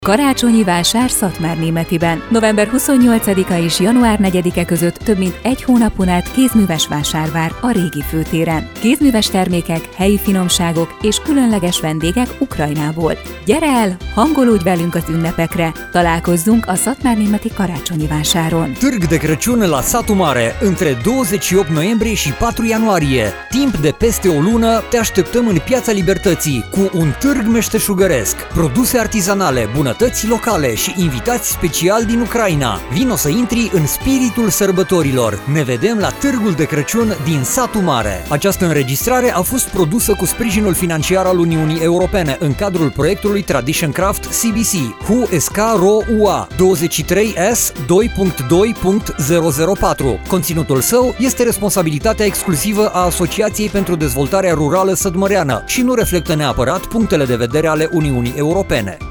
Karácsonyi vásár Szatmárnémetiben. November 28-a és január 4-e között több mint egy hónapon át kézműves vásár vár a régi főtéren. Kézműves termékek, helyi finomságok és különleges vendégek Ukrajnából. Gyere el, hangolódj velünk az ünnepekre! Találkozzunk a Szatmárnémeti karácsonyi vásáron. Târg de Crăciun la Satul Mare, între 28 noiembrie și 4 ianuarie. Timp de peste o lună te așteptăm în Piața Libertății cu un târg meșteșugăresc, produse artizanale, bunătăți locale și invitați special din Ucraina. Vino să intri în spiritul sărbătorilor. Ne vedem la Târgul de Crăciun din Satul Mare. Această înregistrare a fost produsă cu sprijinul financiar al Uniunii Europene în cadrul proiectului Tradition Craft CBC, HU SK RO UA 23S 2.2.004. Conținutul său este responsabilitatea exclusivă a Asociației pentru Dezvoltarea Rurală Sădmăreană și nu reflectă neapărat punctele de vedere ale Uniunii Europene.